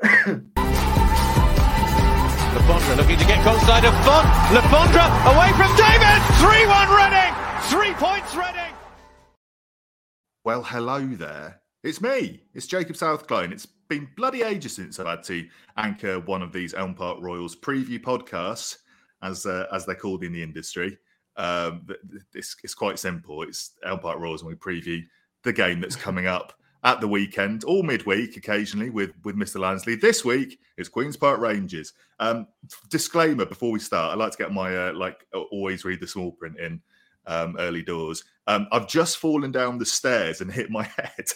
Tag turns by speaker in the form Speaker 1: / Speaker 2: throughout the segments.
Speaker 1: Le Fondre looking to get goal side of Font. Le Fondre away from David. 3-1 Reading. 3 points Reading.
Speaker 2: Well, hello there. It's me. It's Jacob Southclone. It's been bloody ages since I've had to anchor one of these Elm Park Royals preview podcasts, as they're called in the industry. It's quite simple. It's Elm Park Royals, and we preview the game that's coming up at the weekend, or midweek occasionally with Mr. Lansley. This week, it's Queen's Park Rangers. Disclaimer before we start, I like to get my, always read the small print in early doors. I've just fallen down the stairs and hit my head.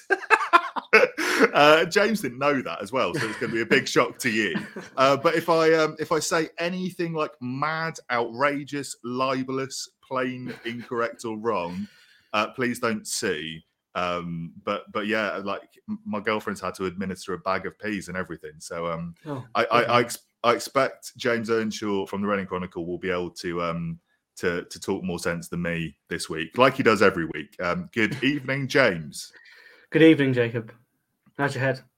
Speaker 2: James didn't know that as well, so it's going to be a big shock to you. But if I say anything like mad, outrageous, libelous, plain, incorrect or wrong, please don't sue. But yeah, like my girlfriend's had to administer a bag of peas and everything. So I expect James Earnshaw from the Reading Chronicle will be able to talk more sense than me this week, like he does every week. Good evening, James.
Speaker 3: Good evening, Jacob. How's your head?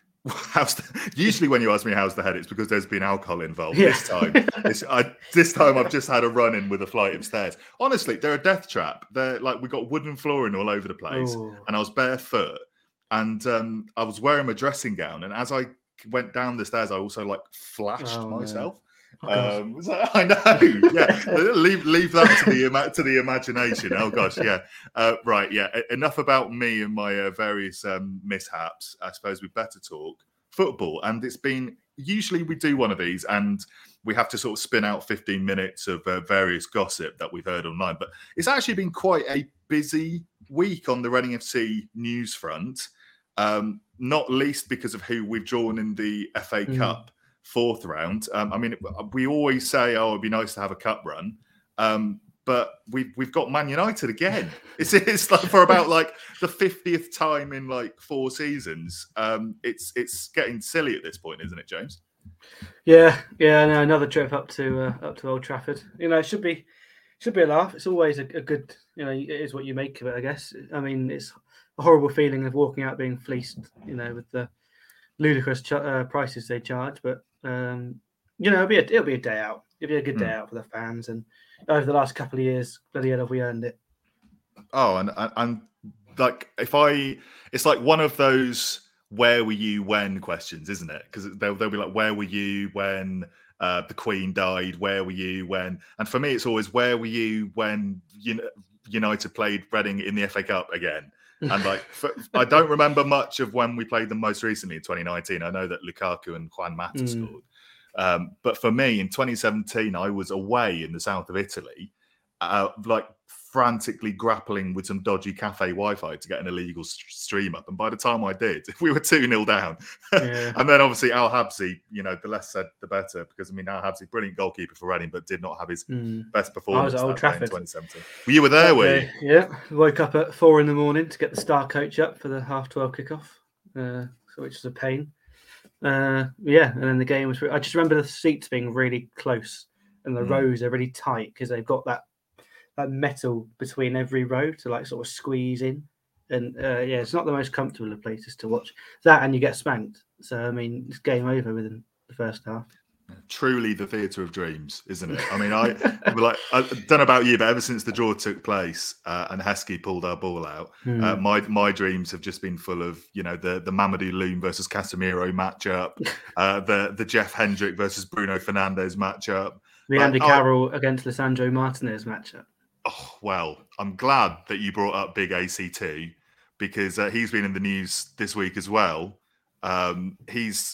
Speaker 2: Usually when you ask me how's the head, it's because there's been alcohol involved.
Speaker 3: Yeah.
Speaker 2: This time I've just had a run-in with a flight of stairs. Honestly, they're a death trap. They're like, we got wooden flooring all over the place.
Speaker 3: Ooh.
Speaker 2: And I was barefoot, and I was wearing my dressing gown. And as I went down the stairs, I also flashed myself.
Speaker 3: No.
Speaker 2: So, I know. Yeah, leave that to the imagination. Oh gosh, yeah. Right, yeah. Enough about me and my various mishaps. I suppose we better talk football. And it's been, usually we do one of these and we have to sort of spin out 15 minutes of various gossip that we've heard online. But it's actually been quite a busy week on the Reading FC news front, not least because of who we've drawn in the FA Cup fourth round. I mean, we always say, "Oh, it'd be nice to have a cup run," but we've got Man United again. It's like for about the 50th time in 4 seasons. It's getting silly at this point, isn't it, James?
Speaker 3: Yeah. No, another trip up to Old Trafford. It should be a laugh. It's always a good. It is what you make of it, I guess. I mean, it's a horrible feeling of walking out being fleeced. With the ludicrous prices they charge, but it'll be a day out. It'll be a good day out for the fans, and over the last couple of years, bloody hell, have we earned it?
Speaker 2: Oh, and it's like one of those "where were you when" questions, isn't it? Because they'll be like, "Where were you when the Queen died? Where were you when?" And for me, it's always, "Where were you when United played Reading in the FA Cup again?" And I don't remember much of when we played them most recently in 2019. I know that Lukaku and Juan Mata scored. But for me, in 2017, I was away in the south of Italy, frantically grappling with some dodgy cafe Wi-Fi to get an illegal stream up. And by the time I did, we were 2-0 down.
Speaker 3: Yeah.
Speaker 2: And then obviously Al Habsi, the less said, the better. Because, Al Habsi, brilliant goalkeeper for Reading, but did not have his best performance
Speaker 3: at Old Trafford
Speaker 2: in 2017. You were there, were you?
Speaker 3: Yeah. Woke up at 4 a.m. to get the Star coach up for the 12:30 kickoff, which was a pain. And then the game was... I just remember the seats being really close and the rows are really tight because they've got that metal between every row to sort of squeeze in. And it's not the most comfortable of places to watch. That and you get spanked. So, it's game over within the first half.
Speaker 2: Truly the theatre of dreams, isn't it? I don't know about you, but ever since the draw took place and Heskey pulled our ball out, my dreams have just been full of, the Mamadou Loum versus Casemiro matchup, the Jeff Hendrick versus Bruno Fernandes matchup.
Speaker 3: The Andy Carroll against Lisandro Martinez matchup.
Speaker 2: Oh, well, I'm glad that you brought up Big AC2 because he's been in the news this week as well. He's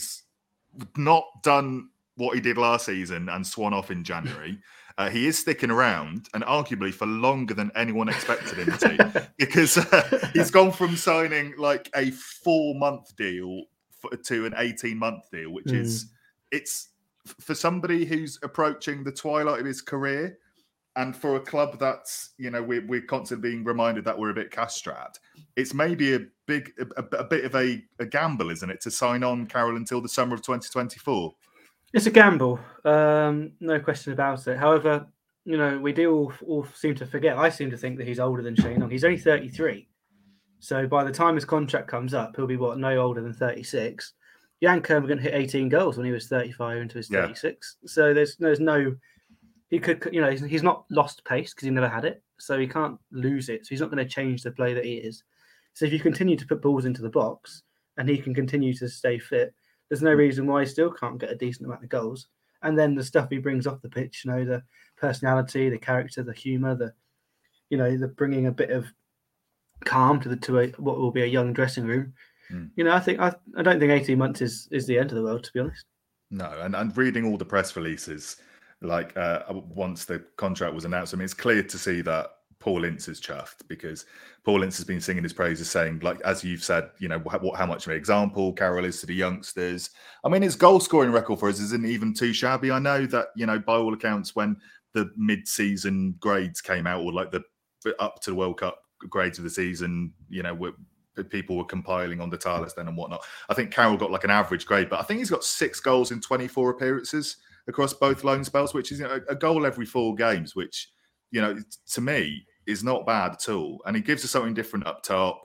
Speaker 2: not done what he did last season and swan off in January. He is sticking around, and arguably for longer than anyone expected him to, because he's gone from signing a 4-month deal to an 18-month deal, which is, it's for somebody who's approaching the twilight of his career. And for a club that's, we're constantly being reminded that we're a bit cash-strapped, it's maybe a bit of a gamble, isn't it, to sign on Carroll until the summer of 2024?
Speaker 3: It's a gamble, no question about it. However, we do all seem to forget. I seem to think that he's older than Shane Long. He's only 33. So by the time his contract comes up, he'll be, no older than 36. Jan Kermorgant hit 18 goals when he was 35 into his 36. So there's no, he could, he's not lost pace because he never had it. So he can't lose it. So he's not going to change the play that he is. So if you continue to put balls into the box and he can continue to stay fit, there's no reason why he still can't get a decent amount of goals. And then the stuff he brings off the pitch, the personality, the character, the humour, the bringing a bit of calm to what will be a young dressing room. I don't think 18 months is the end of the world, to be honest.
Speaker 2: No, and reading all the press releases, like once the contract was announced, I mean, it's clear to see that Paul Ince is chuffed, because Paul Ince has been singing his praises, saying, like, as you've said, how much of an example Carroll is to the youngsters. I mean, his goal scoring record for us isn't even too shabby. I know that, by all accounts, when the mid-season grades came out, or like the up to the World Cup grades of the season, people were compiling on the Talis then and whatnot. I think Carroll got like an average grade, but I think he's got 6 goals in 24 appearances across both loan spells, which is a goal every 4 games, which, to me is not bad at all. And he gives us something different up top.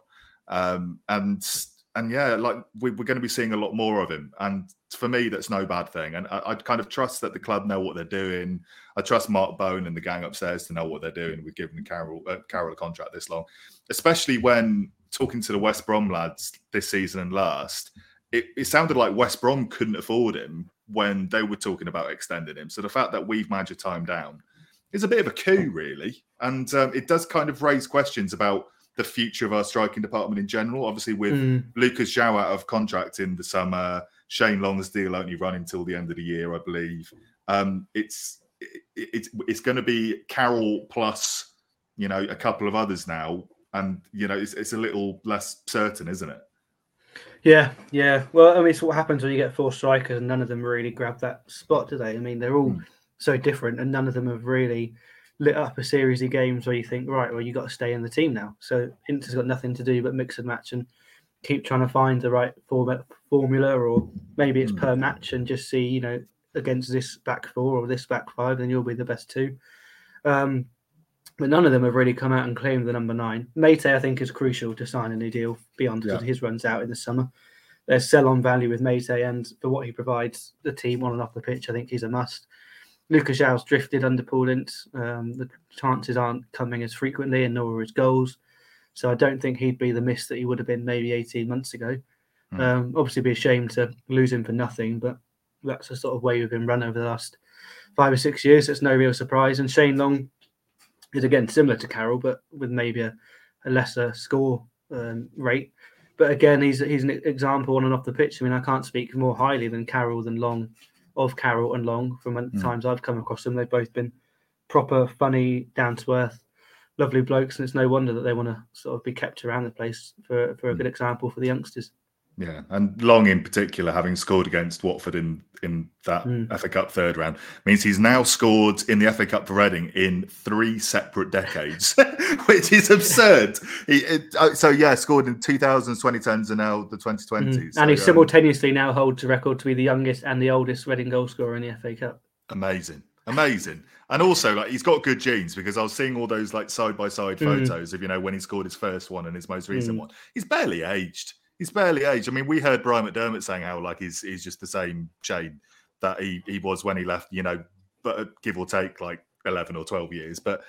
Speaker 2: And yeah, like we're going to be seeing a lot more of him. And for me, that's no bad thing. And I kind of trust that the club know what they're doing. I trust Mark Bone and the gang upstairs to know what they're doing with giving Carroll a contract this long, especially when talking to the West Brom lads this season and last, it sounded like West Brom couldn't afford him when they were talking about extending him. So the fact that we've managed to tie him down is a bit of a coup, really. And it does kind of raise questions about the future of our striking department in general. Obviously, with Lucas João out of contract in the summer, Shane Long's deal only running until the end of the year, I believe. It's going to be Carroll plus, a couple of others now. And, it's a little less certain, isn't it?
Speaker 3: Yeah. Well, I mean, it's what happens when you get 4 strikers and none of them really grab that spot, do they? I mean, they're all so different and none of them have really lit up a series of games where you think, right, well, you got to stay in the team now. So Inter's got nothing to do but mix and match and keep trying to find the right formula, or maybe it's per match, and just see, against this back 4 or this back 5, then you'll be the best 2. But none of them have really come out and claimed the number 9. Meite, I think, is crucial to sign a new deal beyond because his runs out in the summer. There's sell-on value with Meite, and for what he provides the team on and off the pitch, I think he's a must. Lucas João's drifted under Paul Ince. The chances aren't coming as frequently, and nor are his goals. So I don't think he'd be the miss that he would have been maybe 18 months ago. Obviously, be a shame to lose him for nothing, but that's the sort of way we've been run over the last 5 or 6 years. It's no real surprise. And Shane Long is, again, similar to Carroll, but with maybe a lesser score rate. But again, he's an example on and off the pitch. I mean, I can't speak more highly than Carroll and Long, of Carroll and Long from the times I've come across them. They've both been proper, funny, down-to-earth, lovely blokes, and it's no wonder that they want to sort of be kept around the place for a good example for the youngsters.
Speaker 2: Yeah, and Long in particular, having scored against Watford in that FA Cup third round, means he's now scored in the FA Cup for Reading in 3 separate decades, which is absurd. Scored in 2000s, 2010s, and now the 2020s.
Speaker 3: And he simultaneously now holds the record to be the youngest and the oldest Reading goal scorer in the FA Cup.
Speaker 2: Amazing. And also, like, he's got good genes, because I was seeing all those like side-by-side photos of, when he scored his first one and his most recent one. He's barely aged. I mean, we heard Brian McDermott saying how like he's just the same Shane that he was when he left, but give or take like 11 or 12 years. But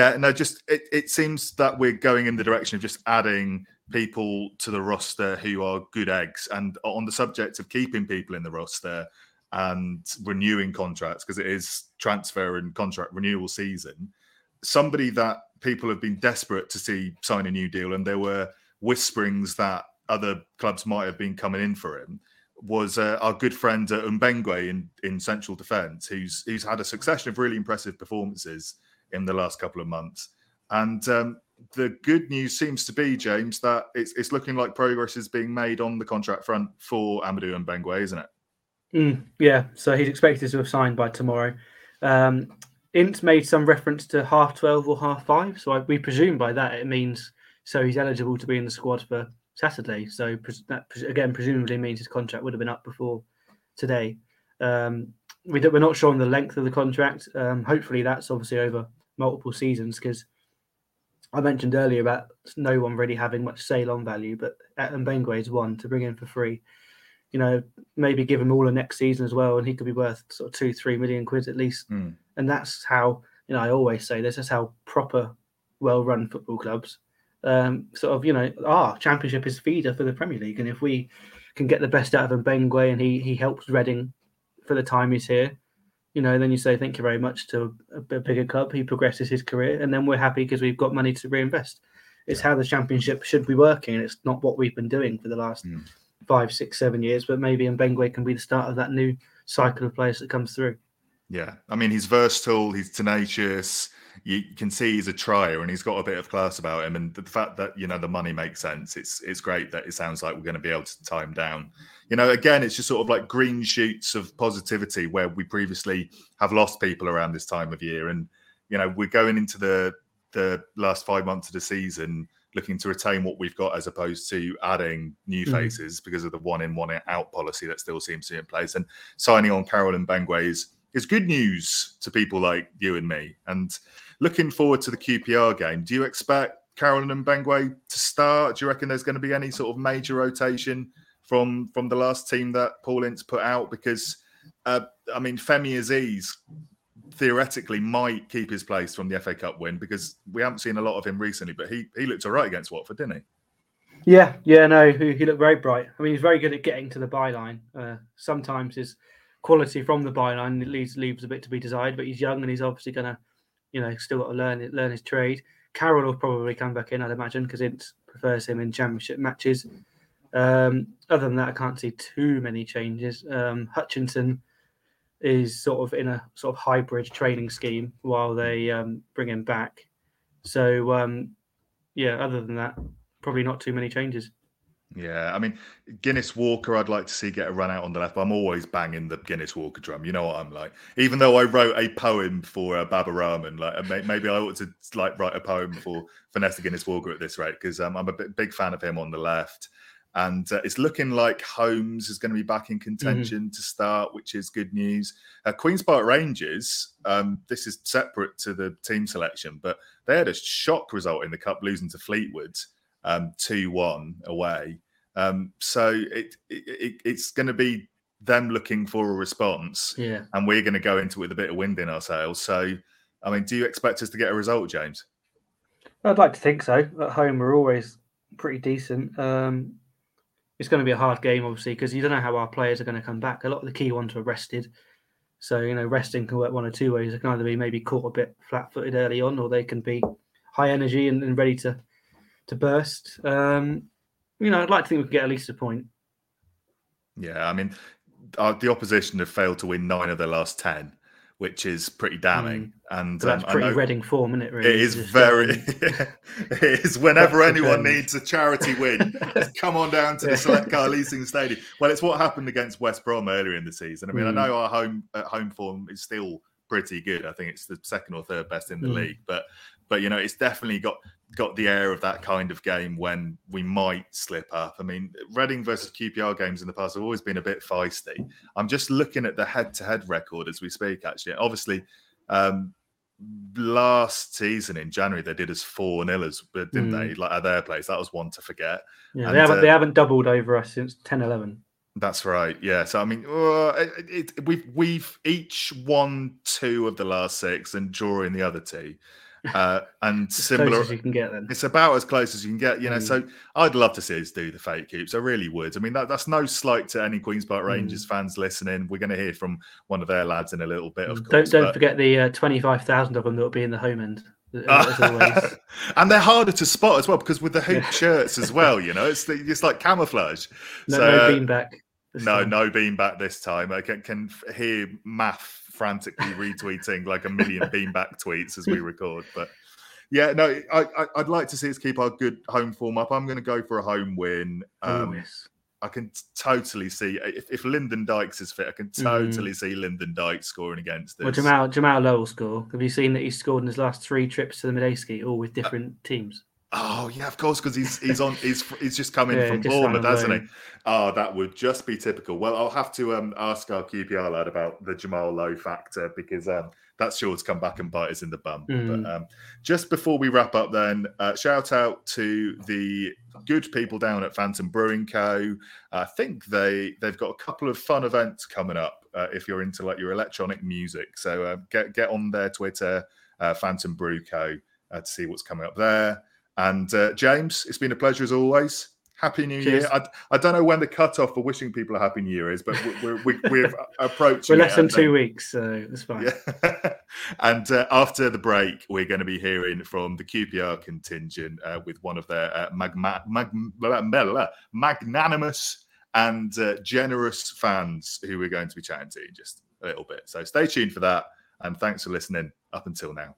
Speaker 2: it seems that we're going in the direction of just adding people to the roster who are good eggs. And on the subject of keeping people in the roster and renewing contracts, because it is transfer and contract renewal season, somebody that people have been desperate to see sign a new deal, and there were whisperings that other clubs might have been coming in for him, was our good friend Mbengwe in central defence, who's had a succession of really impressive performances in the last couple of months. And the good news seems to be, James, that it's looking like progress is being made on the contract front for Amadou Mbengwe, isn't it?
Speaker 3: Yeah, so he's expected to have signed by tomorrow. Ince made some reference to 12:30 or 5:30, so we presume by that it means so he's eligible to be in the squad for Saturday. So that again presumably means his contract would have been up before today. We're not sure on the length of the contract. Hopefully that's obviously over multiple seasons, because I mentioned earlier about no one really having much sale-on value, but Mbengwe is one to bring in for free. maybe give him all of next season as well, and he could be worth sort of 2-3 million quid at least. And that's how, I always say this is how proper, well-run football clubs our Championship is feeder for the Premier League. And if we can get the best out of Mbengwe and he helps Reading for the time he's here, then you say thank you very much to a bigger club. He progresses his career, and then we're happy because we've got money to reinvest. It's how the Championship should be working, and it's not what we've been doing for the last 5, 6, 7 years. But maybe Mbengwe can be the start of that new cycle of players that comes through.
Speaker 2: Yeah, I mean, he's versatile, he's tenacious. You can see he's a trier, and he's got a bit of class about him. And the fact that the money makes sense, it's great that it sounds like we're going to be able to tie him down. Again, it's just sort of like green shoots of positivity where we previously have lost people around this time of year, and we're going into the last 5 months of the season looking to retain what we've got as opposed to adding new faces because of the one in, one out policy that still seems to be in place. And signing on Carol Mbengwe is good news to people like you and me. And looking forward to the QPR game, do you expect Carol Mbengwe to start? Do you reckon there's going to be any sort of major rotation from the last team that Paul Ince put out? Because, Femi Aziz theoretically might keep his place from the FA Cup win, because we haven't seen a lot of him recently, but he looked all right against Watford, didn't he?
Speaker 3: Yeah, no, he looked very bright. I mean, he's very good at getting to the byline. Sometimes his quality from the byline leaves a bit to be desired, but he's young and he's obviously going to, still got to learn his trade. Carroll will probably come back in, I'd imagine, because Ince prefers him in Championship matches. Other than that, I can't see too many changes. Hutchinson is sort of in a sort of hybrid training scheme while they bring him back. So, other than that, probably not too many changes.
Speaker 2: Yeah, I mean, Guinness Walker, I'd like to see get a run out on the left, but I'm always banging the Guinness Walker drum. You know what I'm like. Even though I wrote a poem for Baba Rahman, maybe I ought to write a poem for Nesta Guinness Walker at this rate, because I'm a big fan of him on the left. And it's looking like Holmes is going to be back in contention to start, which is good news. Queen's Park Rangers, this is separate to the team selection, but they had a shock result in the Cup, losing to Fleetwood 2-1 away. So it's going to be them looking for a response, and we're going to go into it with a bit of wind in our sails. So, I mean, do you expect us to get a result, James?
Speaker 3: I'd like to think so. At home, we're always pretty decent. It's going to be a hard game, obviously, because you don't know how our players are going to come back. A lot of the key ones were rested. So, resting can work one or two ways. It can either be maybe caught a bit flat-footed early on, or they can be high energy and ready to burst. I'd like to think we can get at least a point.
Speaker 2: Yeah, I mean, the opposition have failed to win 9 of their last 10, which is pretty damning. And
Speaker 3: that's pretty Reading form, isn't it? Really,
Speaker 2: it is very. It is. Whenever anyone needs a charity win, just come on down to the Select Car Leasing Stadium. Well, it's what happened against West Brom earlier in the season. I mean, I know our home form is still pretty good. I think it's the second or third best in the league, but it's definitely got the air of that kind of game when we might slip up. I mean, Reading versus QPR games in the past have always been a bit feisty. I'm just looking at the head-to-head record as we speak, actually. Obviously, last season in January, they did us 4-0, didn't they? Like at their place. That was one to forget.
Speaker 3: Yeah, and they haven't doubled over us since 10-11.
Speaker 2: That's right. Yeah. So I mean, we've each won 2 of the last 6 and drawing the other 2. And similar,
Speaker 3: close as you can get then.
Speaker 2: It's about as close as you can get, So I'd love to see us do the fake hoops. I really would. I mean, that's no slight to any Queen's Park Rangers fans listening. We're going to hear from one of their lads in a little bit, of course.
Speaker 3: Don't forget the 25,000 of them that will be in the home end. As always.
Speaker 2: And they're harder to spot as well, because with the hoop shirts as well, it's like camouflage.
Speaker 3: No beanback.
Speaker 2: No beanback this time. I can hear Math frantically retweeting like a million beanback tweets as we record. But yeah, no, I'd like to see us keep our good home form up. I'm going to go for a home win.
Speaker 3: Yes.
Speaker 2: I can totally see if Lyndon Dykes is fit, I can totally see Lyndon Dykes scoring against us.
Speaker 3: Well, Jamal Lowell score. Have you seen that he's scored in his last 3 trips to the Medeski, all with different teams?
Speaker 2: Oh yeah, of course, because he's just come in from
Speaker 3: just
Speaker 2: Bournemouth, hasn't he?
Speaker 3: loan.
Speaker 2: Oh, that would just be typical. Well, I'll have to ask our QPR lad about the Jamal Lowe factor, because that's sure to come back and bite us in the bum. But just before we wrap up, then shout out to the good people down at Phantom Brewing Co. I think they've got a couple of fun events coming up if you're into like your electronic music. So get on their Twitter, Phantom Brew Co. To see what's coming up there. And James, it's been a pleasure as always. Happy New Year. I don't know when the cutoff for wishing people a Happy New Year is, but we're approaching.
Speaker 3: We're less than 2 weeks, so it's fine.
Speaker 2: Yeah. And after the break, we're going to be hearing from the QPR contingent with one of their magnanimous and generous fans who we're going to be chatting to in just a little bit. So stay tuned for that. And thanks for listening up until now.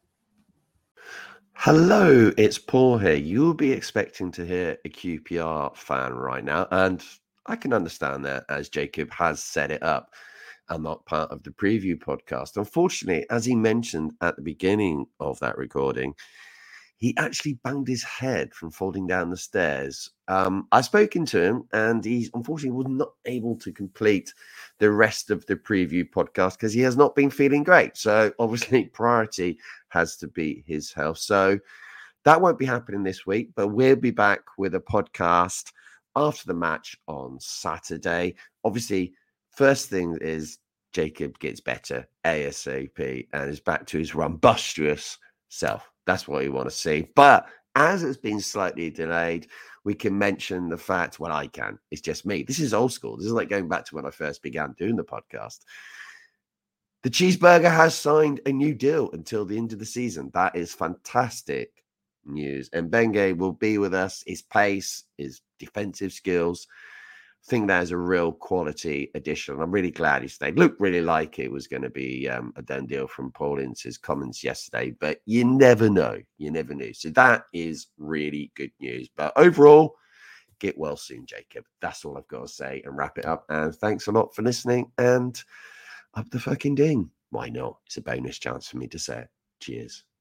Speaker 4: Hello, it's Paul here. You'll be expecting to hear a QPR fan right now, and I can understand that, as Jacob has set it up. I'm not part of the preview podcast. Unfortunately, as he mentioned at the beginning of that recording, he actually banged his head from falling down the stairs. I've spoken to him, and he unfortunately was not able to complete the rest of the preview podcast because he has not been feeling great. So obviously priority has to be his health. So that won't be happening this week, but we'll be back with a podcast after the match on Saturday. Obviously, first thing is Jacob gets better ASAP and is back to his rumbustious self. That's what we want to see. But as it's been slightly delayed, we can mention the fact, well, I can. It's just me. This is old school. This is like going back to when I first began doing the podcast. The Cheeseburger has signed a new deal until the end of the season. That is fantastic news. And Mbengue will be with us. His pace, his defensive skills, I think that is a real quality addition. I'm really glad he stayed. Looked really like it was going to be a done deal from Paul Ince's comments yesterday, but you never know. You never knew. So that is really good news. But overall, get well soon, Jacob. That's all I've got to say and wrap it up. And thanks a lot for listening. And up the fucking ding. Why not? It's a bonus chance for me to say it. Cheers.